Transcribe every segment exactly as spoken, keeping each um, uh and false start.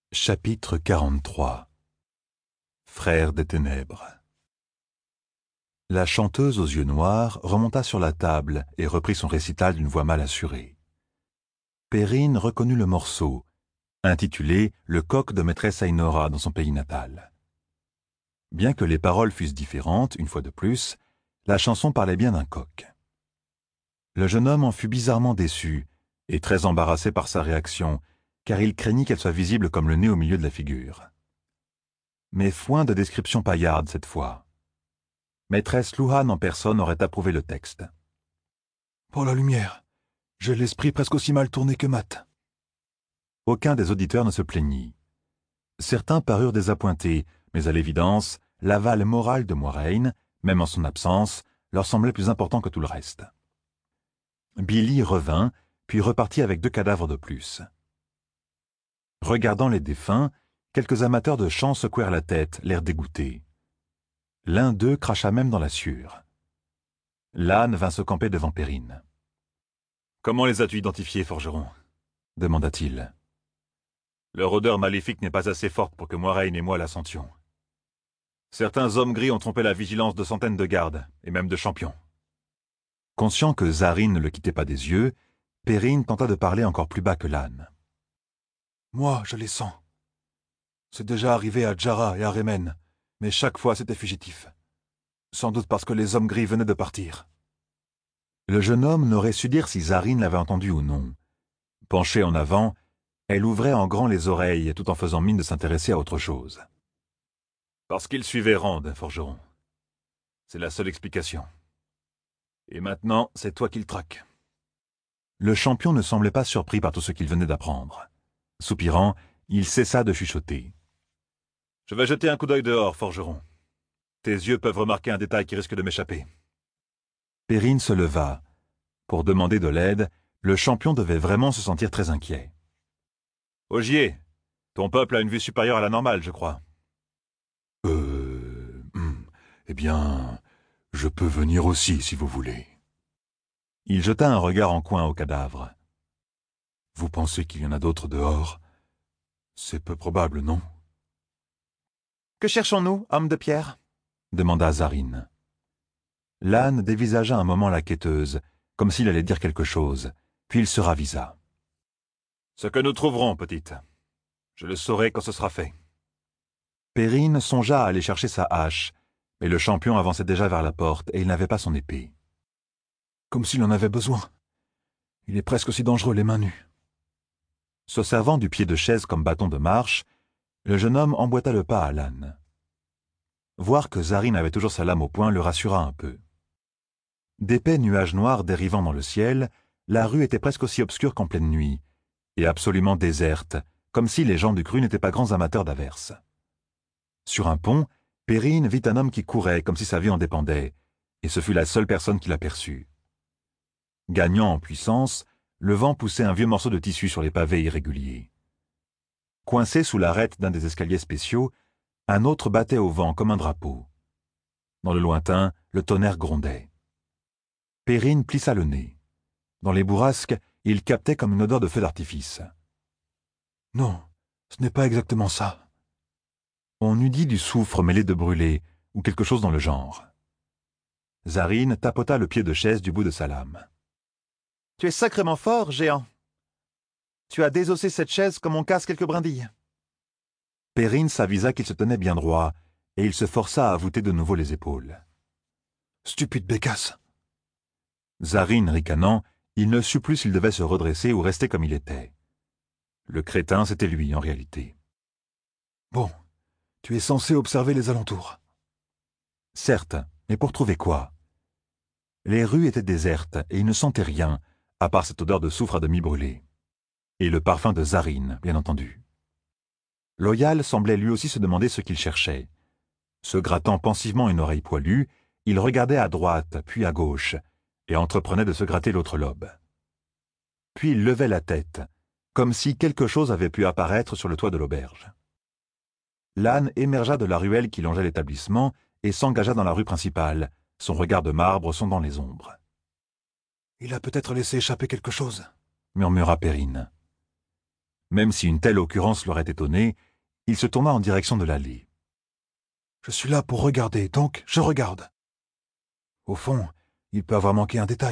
Chapitre quarante-trois. Frères des ténèbres. La chanteuse aux yeux noirs remonta sur la table et reprit son récital d'une voix mal assurée. Perrine reconnut le morceau, intitulé « Le coq de maîtresse Ainora » dans son pays natal. Bien que les paroles fussent différentes, une fois de plus, la chanson parlait bien d'un coq. Le jeune homme en fut bizarrement déçu et très embarrassé par sa réaction, car il craignit qu'elle soit visible comme le nez au milieu de la figure. Mais foin de descriptions paillardes cette fois. Maîtresse Louhan en personne aurait approuvé le texte. « Pour la lumière, j'ai l'esprit presque aussi mal tourné que Matt. » Aucun des auditeurs ne se plaignit. Certains parurent désappointés, mais à l'évidence, l'aval moral de Moiraine, même en son absence, leur semblait plus important que tout le reste. Billy revint, puis repartit avec deux cadavres de plus. Regardant les défunts, quelques amateurs de chant secouèrent la tête, l'air dégoûté. L'un d'eux cracha même dans la sueur. L'âne vint se camper devant Perrine. « Comment les as-tu identifiés, forgeron » demanda-t-il. « Leur odeur maléfique n'est pas assez forte pour que Moiraine et moi la sentions. Certains hommes gris ont trompé la vigilance de centaines de gardes, et même de champions. » Conscient que Zarine ne le quittait pas des yeux, Perrine tenta de parler encore plus bas que l'âne. « Moi, je les sens. C'est déjà arrivé à Jara et à Remen, mais chaque fois c'était fugitif. Sans doute parce que les hommes gris venaient de partir. » Le jeune homme n'aurait su dire si Zarine l'avait entendu ou non. Penchée en avant, elle ouvrait en grand les oreilles tout en faisant mine de s'intéresser à autre chose. « Parce qu'il suivait Rand, forgeron. C'est la seule explication. Et maintenant, c'est toi qui le traques. » Le champion ne semblait pas surpris par tout ce qu'il venait d'apprendre. Soupirant, il cessa de chuchoter. « Je vais jeter un coup d'œil dehors, forgeron. Tes yeux peuvent remarquer un détail qui risque de m'échapper. » Perrine se leva. Pour demander de l'aide, le champion devait vraiment se sentir très inquiet. « Ogier, ton peuple a une vue supérieure à la normale, je crois. »« Euh... Hmm, eh bien, je peux venir aussi, si vous voulez. » Il jeta un regard en coin au cadavre. « Vous pensez qu'il y en a d'autres dehors? C'est peu probable, non? »« Que cherchons-nous, homme de pierre ?» demanda Zarine. L'âne dévisagea un moment la quêteuse, comme s'il allait dire quelque chose, puis il se ravisa. « Ce que nous trouverons, petite. Je le saurai quand ce sera fait. » Perrine songea à aller chercher sa hache, mais le champion avançait déjà vers la porte et il n'avait pas son épée. « Comme s'il en avait besoin. Il est presque aussi dangereux les mains nues. » Se servant du pied de chaise comme bâton de marche, le jeune homme emboîta le pas à l'âne. Voir que Zarine avait toujours sa lame au poing le rassura un peu. D'épais nuages noirs dérivant dans le ciel, la rue était presque aussi obscure qu'en pleine nuit, et absolument déserte, comme si les gens du cru n'étaient pas grands amateurs d'averses. Sur un pont, Perrine vit un homme qui courait comme si sa vie en dépendait, et ce fut la seule personne qui l'aperçut. Gagnant en puissance, le vent poussait un vieux morceau de tissu sur les pavés irréguliers. Coincé sous l'arête d'un des escaliers spéciaux, un autre battait au vent comme un drapeau. Dans le lointain, le tonnerre grondait. Perrine plissa le nez. Dans les bourrasques, il captait comme une odeur de feu d'artifice. « Non, ce n'est pas exactement ça. » On eût dit du soufre mêlé de brûlé, ou quelque chose dans le genre. Zarine tapota le pied de chaise du bout de sa lame. « Tu es sacrément fort, géant. Tu as désossé cette chaise comme on casse quelques brindilles. » Perrine s'avisa qu'il se tenait bien droit, et il se força à voûter de nouveau les épaules. « Stupide bécasse. » Zarine ricanant, il ne sut plus s'il devait se redresser ou rester comme il était. Le crétin, c'était lui, en réalité. « Bon, tu es censé observer les alentours. » Certes, mais pour trouver quoi? Les rues étaient désertes, et il ne sentait rien, à part cette odeur de soufre à demi brûlé. Et le parfum de Zarine, bien entendu. Loyal semblait lui aussi se demander ce qu'il cherchait. Se grattant pensivement une oreille poilue, il regardait à droite, puis à gauche, et entreprenait de se gratter l'autre lobe. Puis il levait la tête, comme si quelque chose avait pu apparaître sur le toit de l'auberge. L'âne émergea de la ruelle qui longeait l'établissement et s'engagea dans la rue principale, son regard de marbre sondant les ombres. « Il a peut-être laissé échapper quelque chose, » murmura Perrine. Même si une telle occurrence l'aurait étonné, il se tourna en direction de l'allée. « Je suis là pour regarder, donc je regarde. Au fond, il peut avoir manqué un détail. »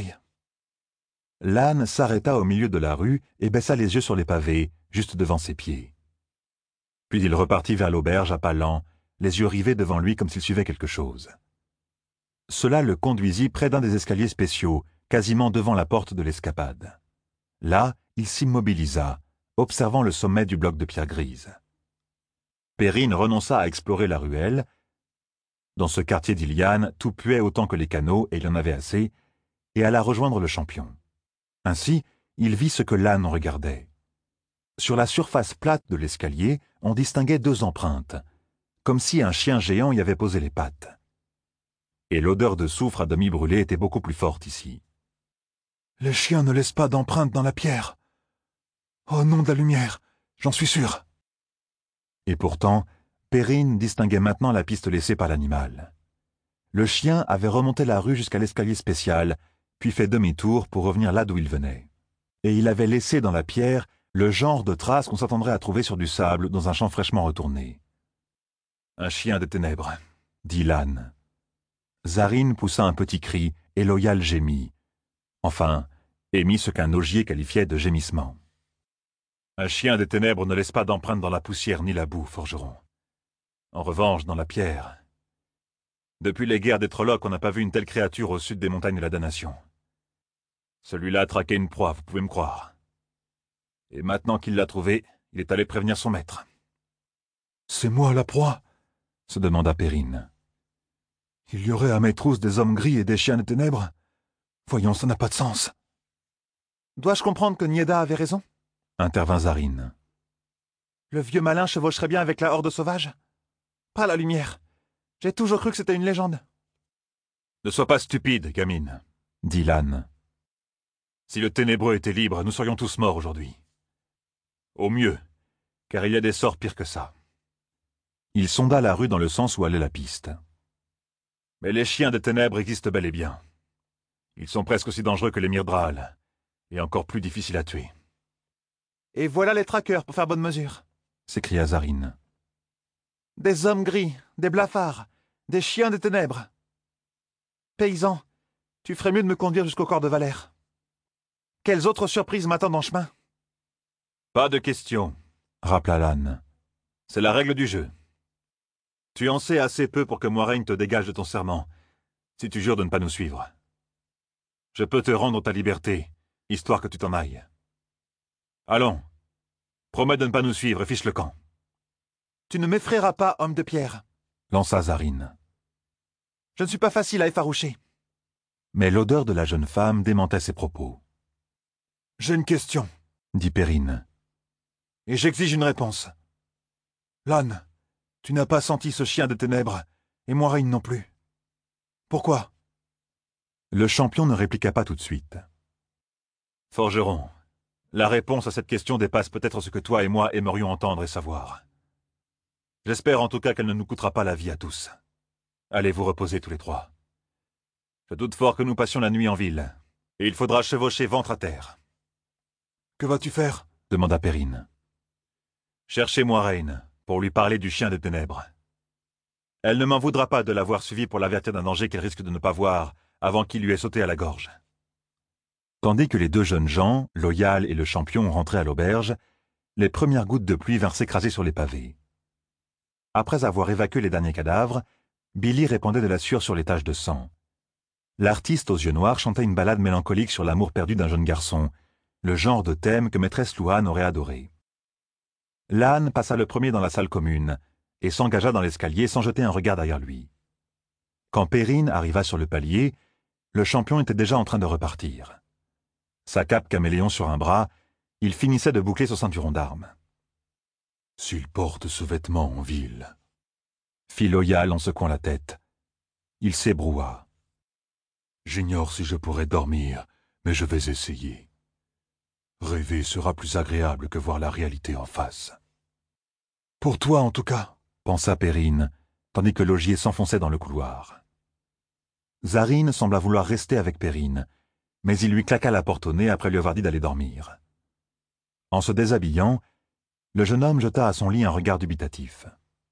L'âne s'arrêta au milieu de la rue et baissa les yeux sur les pavés, juste devant ses pieds. Puis il repartit vers l'auberge à pas lents, les yeux rivés devant lui comme s'il suivait quelque chose. Cela le conduisit près d'un des escaliers spéciaux, quasiment devant la porte de l'escapade. Là, il s'immobilisa, observant le sommet du bloc de pierre grise. Perrine renonça à explorer la ruelle. Dans ce quartier d'Iliane, tout puait autant que les canaux, et il y en avait assez, et alla rejoindre le champion. Ainsi, il vit ce que l'âne regardait. Sur la surface plate de l'escalier, on distinguait deux empreintes, comme si un chien géant y avait posé les pattes. Et l'odeur de soufre à demi brûlé était beaucoup plus forte ici. « Les chiens ne laissent pas d'empreintes dans la pierre. Oh nom de la lumière, j'en suis sûr. » Et pourtant, Perrine distinguait maintenant la piste laissée par l'animal. Le chien avait remonté la rue jusqu'à l'escalier spécial, puis fait demi-tour pour revenir là d'où il venait. Et il avait laissé dans la pierre le genre de traces qu'on s'attendrait à trouver sur du sable dans un champ fraîchement retourné. « Un chien des ténèbres », dit l'âne. Zarine poussa un petit cri et Loyal gémit. Enfin, émit ce qu'un augier qualifiait de gémissement. « Un chien des ténèbres ne laisse pas d'empreinte dans la poussière ni la boue, forgeron. En revanche, dans la pierre. Depuis les guerres des Trollocs, on n'a pas vu une telle créature au sud des montagnes de la damnation. Celui-là a traqué une proie, vous pouvez me croire. Et maintenant qu'il l'a trouvée, il est allé prévenir son maître. »« C'est moi la proie ?» se demanda Perrine. « Il y aurait à mes trousses des hommes gris et des chiens des ténèbres? Voyons, ça n'a pas de sens. »« Dois-je comprendre que Nieda avait raison ?» intervint Zarine. « Le vieux malin chevaucherait bien avec la horde sauvage? Pas la lumière. J'ai toujours cru que c'était une légende. »« Ne sois pas stupide, gamine, » dit l'âne. « Si le ténébreux était libre, nous serions tous morts aujourd'hui. Au mieux, car il y a des sorts pires que ça. » Il sonda la rue dans le sens où allait la piste. « Mais les chiens des ténèbres existent bel et bien. Ils sont presque aussi dangereux que les Myrddraal, et encore plus difficiles à tuer. »« Et voilà les traqueurs pour faire bonne mesure, » s'écria Zarine. « Des hommes gris, des blafards, des chiens des ténèbres. Paysan, tu ferais mieux de me conduire jusqu'au corps de Valère. Quelles autres surprises m'attendent en chemin ?»« Pas de question, » rappela l'âne. « C'est la règle du jeu. Tu en sais assez peu pour que Moiraine te dégage de ton serment, si tu jures de ne pas nous suivre. Je peux te rendre ta liberté, histoire que tu t'en ailles. Allons, promets de ne pas nous suivre et fiche le camp. »« Tu ne m'effraieras pas, homme de pierre, » lança Zarine. « Je ne suis pas facile à effaroucher. » Mais l'odeur de la jeune femme démentait ses propos. « J'ai une question, » dit Perrine. « Et j'exige une réponse. L'âne, tu n'as pas senti ce chien des ténèbres, et Moiraine non plus. Pourquoi ?» Le champion ne répliqua pas tout de suite. « Forgeron, la réponse à cette question dépasse peut-être ce que toi et moi aimerions entendre et savoir. J'espère en tout cas qu'elle ne nous coûtera pas la vie à tous. Allez vous reposer tous les trois. Je doute fort que nous passions la nuit en ville, et il faudra chevaucher ventre à terre. »« Que vas-tu faire ?» demanda Perrine. « Cherchez Moiraine, pour lui parler du chien des ténèbres. Elle ne m'en voudra pas de l'avoir suivi pour l'avertir d'un danger qu'elle risque de ne pas voir avant qu'il lui ait sauté à la gorge. » Tandis que les deux jeunes gens, Loyal et le champion, rentraient à l'auberge, les premières gouttes de pluie vinrent s'écraser sur les pavés. Après avoir évacué les derniers cadavres, Billy répandait de la sueur sur les taches de sang. L'artiste aux yeux noirs chantait une ballade mélancolique sur l'amour perdu d'un jeune garçon, le genre de thème que maîtresse Louane aurait adoré. L'âne passa le premier dans la salle commune et s'engagea dans l'escalier sans jeter un regard derrière lui. Quand Perrine arriva sur le palier, le champion était déjà en train de repartir. Sa cape caméléon sur un bras, il finissait de boucler son ceinturon d'armes. « S'il porte ce vêtement en ville, » fit Loyal en secouant la tête. Il s'ébroua. « J'ignore si je pourrai dormir, mais je vais essayer. Rêver sera plus agréable que voir la réalité en face. »« Pour toi, en tout cas, » pensa Perrine, tandis que Logier s'enfonçait dans le couloir. Zarine sembla vouloir rester avec Perrine, mais il lui claqua la porte au nez après lui avoir dit d'aller dormir. En se déshabillant, Le jeune homme jeta à son lit un regard dubitatif.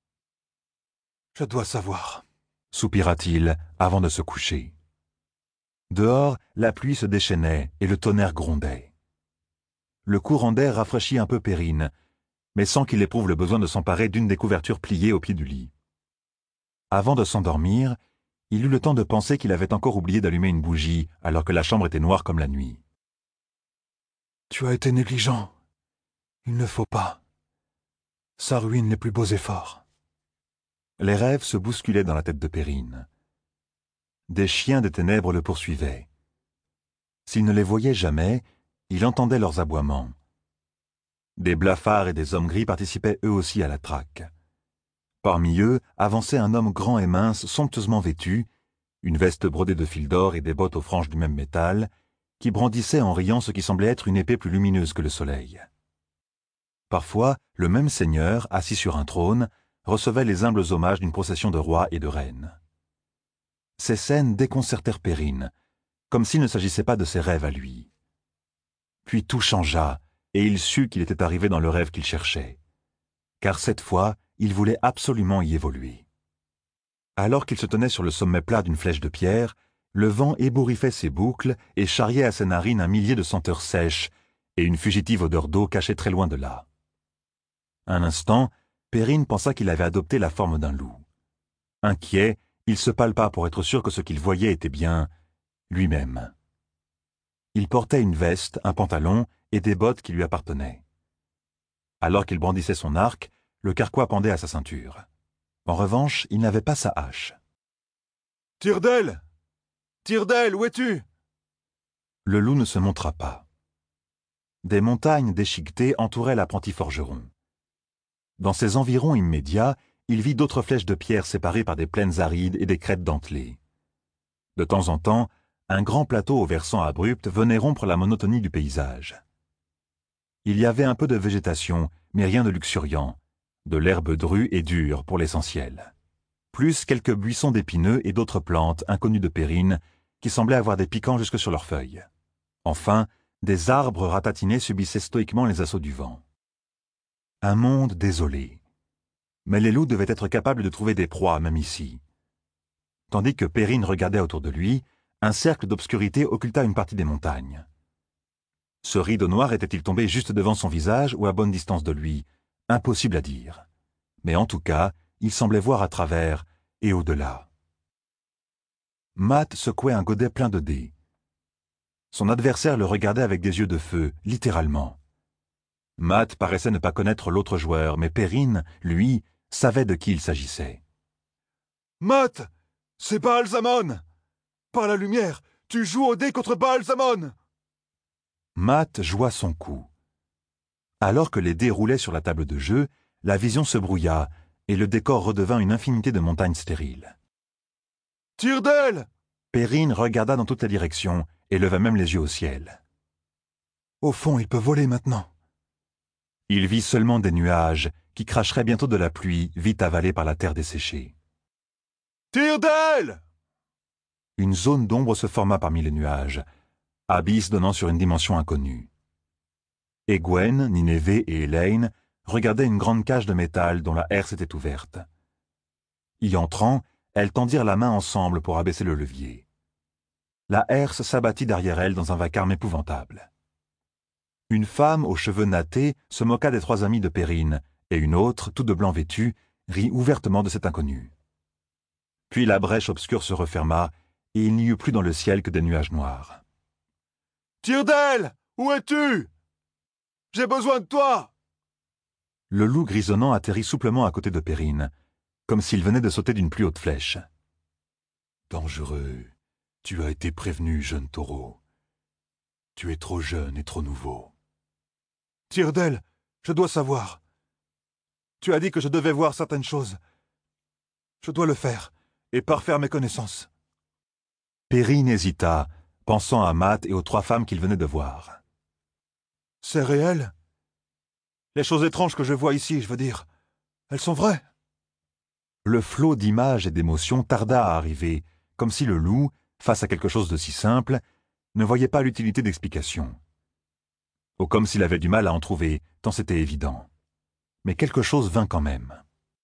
« Je dois savoir, » soupira-t-il avant de se coucher. Dehors, la pluie se déchaînait et le tonnerre grondait. Le courant d'air rafraîchit un peu Perrine, mais sans qu'il éprouve le besoin de s'emparer d'une des couvertures pliées au pied du lit. Avant de s'endormir, il eut le temps de penser qu'il avait encore oublié d'allumer une bougie alors que la chambre était noire comme la nuit. « Tu as été négligent. Il ne faut pas. Ça ruine les plus beaux efforts. » Les rêves se bousculaient dans la tête de Perrine. Des chiens des ténèbres le poursuivaient. S'il ne les voyait jamais, il entendait leurs aboiements. Des blafards et des hommes gris participaient eux aussi à la traque. Parmi eux avançait un homme grand et mince, somptueusement vêtu, une veste brodée de fil d'or et des bottes aux franges du même métal, qui brandissait en riant ce qui semblait être une épée plus lumineuse que le soleil. Parfois, le même seigneur, assis sur un trône, recevait les humbles hommages d'une procession de rois et de reines. Ces scènes déconcertèrent Perrine, comme s'il ne s'agissait pas de ses rêves à lui. Puis tout changea, et il sut qu'il était arrivé dans le rêve qu'il cherchait. Car cette fois, il voulait absolument y évoluer. Alors qu'il se tenait sur le sommet plat d'une flèche de pierre, le vent ébouriffait ses boucles et charriait à ses narines un millier de senteurs sèches et une fugitive odeur d'eau cachée très loin de là. Un instant, Perrine pensa qu'il avait adopté la forme d'un loup. Inquiet, il se palpa pour être sûr que ce qu'il voyait était bien lui-même. Il portait une veste, un pantalon et des bottes qui lui appartenaient. Alors qu'il brandissait son arc, le carquois pendait à sa ceinture. En revanche, il n'avait pas sa hache. « Tyrrdel ! Tyrrdel, où es-tu » Le loup ne se montra pas. Des montagnes déchiquetées entouraient l'apprenti forgeron. Dans ses environs immédiats, il vit d'autres flèches de pierre séparées par des plaines arides et des crêtes dentelées. De temps en temps, un grand plateau aux versants abrupts venait rompre la monotonie du paysage. Il y avait un peu de végétation, mais rien de luxuriant, de l'herbe drue et dure pour l'essentiel. Plus quelques buissons d'épineux et d'autres plantes inconnues de Perrine qui semblaient avoir des piquants jusque sur leurs feuilles. Enfin, des arbres ratatinés subissaient stoïquement les assauts du vent. Un monde désolé. Mais les loups devaient être capables de trouver des proies, même ici. Tandis que Perrine regardait autour de lui, un cercle d'obscurité occulta une partie des montagnes. Ce rideau noir était-il tombé juste devant son visage ou à bonne distance de lui? Impossible à dire. Mais en tout cas, il semblait voir à travers et au-delà. Matt secouait un godet plein de dés. Son adversaire le regardait avec des yeux de feu, littéralement. Matt paraissait ne pas connaître l'autre joueur, mais Perrine, lui, savait de qui il s'agissait. « Matt, c'est Baal-Zamon ! Par la lumière, tu joues au dé contre Baal-Zamon !» Matt joua son coup. Alors que les dés roulaient sur la table de jeu, la vision se brouilla et le décor redevint une infinité de montagnes stériles. « Tyrrdel !» Perrine regarda dans toutes les directions et leva même les yeux au ciel. « Au fond, il peut voler maintenant. » Il vit seulement des nuages qui cracheraient bientôt de la pluie vite avalée par la terre desséchée. « Tyrrdel !» Une zone d'ombre se forma parmi les nuages, abysse donnant sur une dimension inconnue. Egwene, Nineveh et Elaine regardaient une grande cage de métal dont la herse était ouverte. Y entrant, elles tendirent la main ensemble pour abaisser le levier. La herse s'abattit derrière elles dans un vacarme épouvantable. Une femme aux cheveux nattés se moqua des trois amis de Perrine, et une autre, tout de blanc vêtue, rit ouvertement de cet inconnu. Puis la brèche obscure se referma, et il n'y eut plus dans le ciel que des nuages noirs. « Tyrrdel, où es-tu ? J'ai besoin de toi !» Le loup grisonnant atterrit souplement à côté de Perrine, comme s'il venait de sauter d'une plus haute flèche. « Dangereux, tu as été prévenu, jeune taureau. Tu es trop jeune et trop nouveau. » « Tyrrdel, je dois savoir. Tu as dit que je devais voir certaines choses. Je dois le faire, et parfaire mes connaissances. » Perrine hésita, pensant à Matt et aux trois femmes qu'il venait de voir. « C'est réel ? Les choses étranges que je vois ici, je veux dire, elles sont vraies ?» Le flot d'images et d'émotions tarda à arriver, comme si le loup, face à quelque chose de si simple, ne voyait pas l'utilité d'explication. Ou comme s'il avait du mal à en trouver, tant c'était évident. mais quelque chose vint quand même.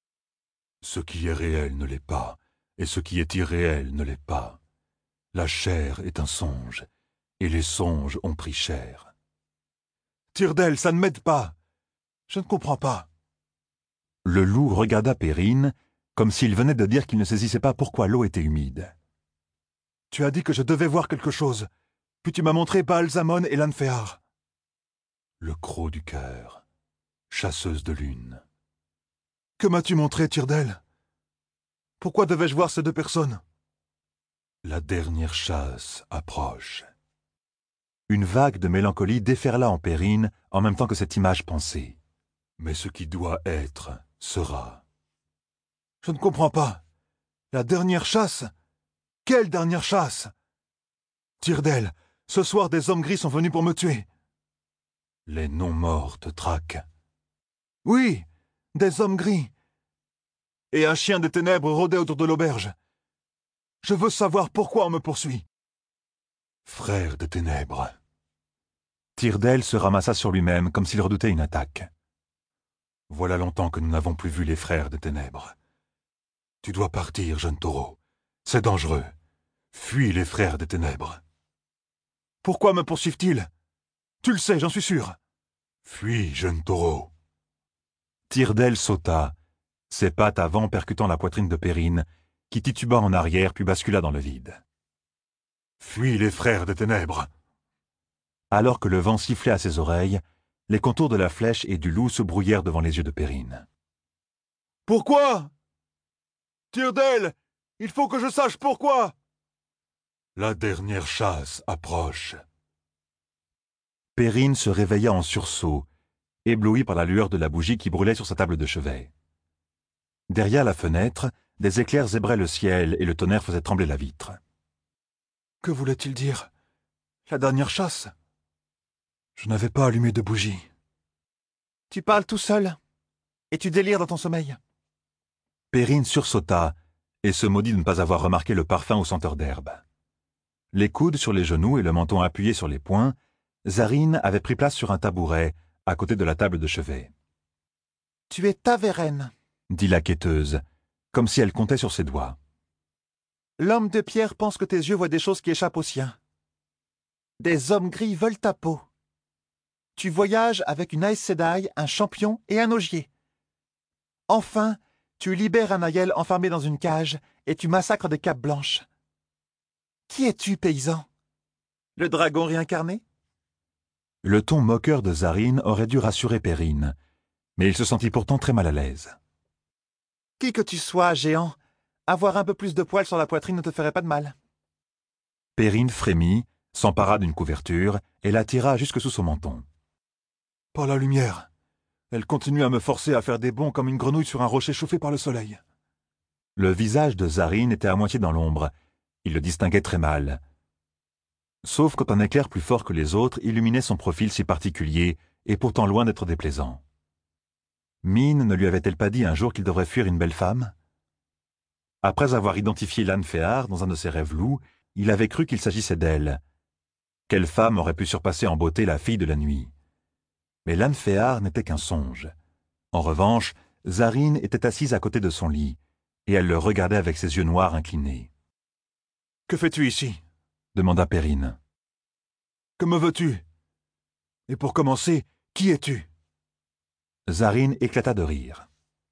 Ce qui est réel ne l'est pas, et ce qui est irréel ne l'est pas. La chair est un songe, et les songes ont pris chair. Tyrrdel, ça ne m'aide pas. Je ne comprends pas. Le loup regarda Perrine, comme s'il venait de dire qu'il ne saisissait pas pourquoi l'eau était humide. Tu as dit que je devais voir quelque chose, puis tu m'as montré Baal-Zamon et l'Anféar. Le croc du cœur, chasseuse de lune. Que m'as-tu montré, Tyrrdel? Pourquoi devais-je voir ces deux personnes? La dernière chasse approche. Une vague de mélancolie déferla en Perrine en même temps que cette image pensée. Mais ce qui doit être, sera. Je ne comprends pas. La dernière chasse? Quelle dernière chasse? Tyrrdel, ce soir des hommes gris sont venus pour me tuer. Les non-morts te traquent. Oui, des hommes gris. Et un chien des ténèbres rôdait autour de l'auberge. Je veux savoir pourquoi on me poursuit. Frère des ténèbres. Tyrrdel se ramassa sur lui-même comme s'il redoutait une attaque. Voilà longtemps que nous n'avons plus vu les frères des ténèbres. Tu dois partir, jeune taureau. C'est dangereux. Fuis les frères des ténèbres. Pourquoi me poursuivent-ils? Tu le sais, j'en suis sûr. Fuis, jeune taureau. Tyrrdel sauta, ses pattes avant percutant la poitrine de Perrine, qui tituba en arrière puis bascula dans le vide. Fuis les frères des ténèbres. Alors que le vent sifflait à ses oreilles, les contours de la flèche et du loup se brouillèrent devant les yeux de Perrine. Pourquoi? Tyrrdel, il faut que je sache pourquoi. La dernière chasse approche. Perrine se réveilla en sursaut, éblouie par la lueur de la bougie qui brûlait sur sa table de chevet. Derrière la fenêtre, des éclairs zébraient le ciel et le tonnerre faisait trembler la vitre. Que voulait-il dire? La dernière chasse? Je n'avais pas allumé de bougie. Tu parles tout seul, et tu délires dans ton sommeil. Perrine sursauta et se maudit de ne pas avoir remarqué le parfum aux senteurs d'herbe. Les coudes sur les genoux et le menton appuyé sur les poings, Zarine avait pris place sur un tabouret, à côté de la table de chevet. « Tu es Taveren, » dit la quêteuse, comme si elle comptait sur ses doigts. « L'homme de pierre pense que tes yeux voient des choses qui échappent aux siens. Des hommes gris veulent ta peau. Tu voyages avec une Aes Sedai, un champion et un augier. Enfin, tu libères un Aiel enfermé dans une cage et tu massacres des capes blanches. Qui es-tu, paysan? Le dragon réincarné? » Le ton moqueur de Zarine aurait dû rassurer Perrine, mais il se sentit pourtant très mal à l'aise. « Qui que tu sois, géant, avoir un peu plus de poils sur la poitrine ne te ferait pas de mal. » Perrine frémit, s'empara d'une couverture et la tira jusque sous son menton. « Par la lumière, elle continue à me forcer à faire des bonds comme une grenouille sur un rocher chauffé par le soleil. » Le visage de Zarine était à moitié dans l'ombre. Il le distinguait très mal. Sauf quand un éclair plus fort que les autres illuminait son profil si particulier et pourtant loin d'être déplaisant. Mine ne lui avait-elle pas dit un jour qu'il devrait fuir une belle femme? Après avoir identifié l'Anféar dans un de ses rêves loups, il avait cru qu'il s'agissait d'elle. Quelle femme aurait pu surpasser en beauté la fille de la nuit? Mais l'Anféar n'était qu'un songe. En revanche, Zarine était assise à côté de son lit, et elle le regardait avec ses yeux noirs inclinés. « Que fais-tu ici ?» demanda Perrine. « Que me veux-tu? Et pour commencer, qui es-tu ?» Zarine éclata de rire.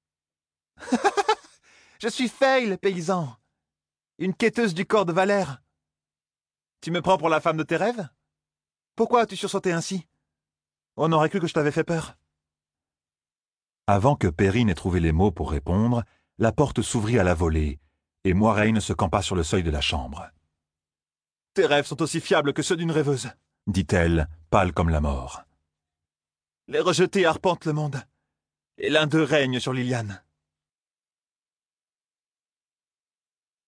« Je suis Fayle, paysan, une quêteuse du corps de Valère. Tu me prends pour la femme de tes rêves? Pourquoi as-tu sursauté ainsi? On aurait cru que je t'avais fait peur. » Avant que Perrine ait trouvé les mots pour répondre, la porte s'ouvrit à la volée, et Moiraine se campa sur le seuil de la chambre. « Tes rêves sont aussi fiables que ceux d'une rêveuse, » dit-elle, pâle comme la mort. « Les rejetés arpentent le monde, et l'un d'eux règne sur Liliane.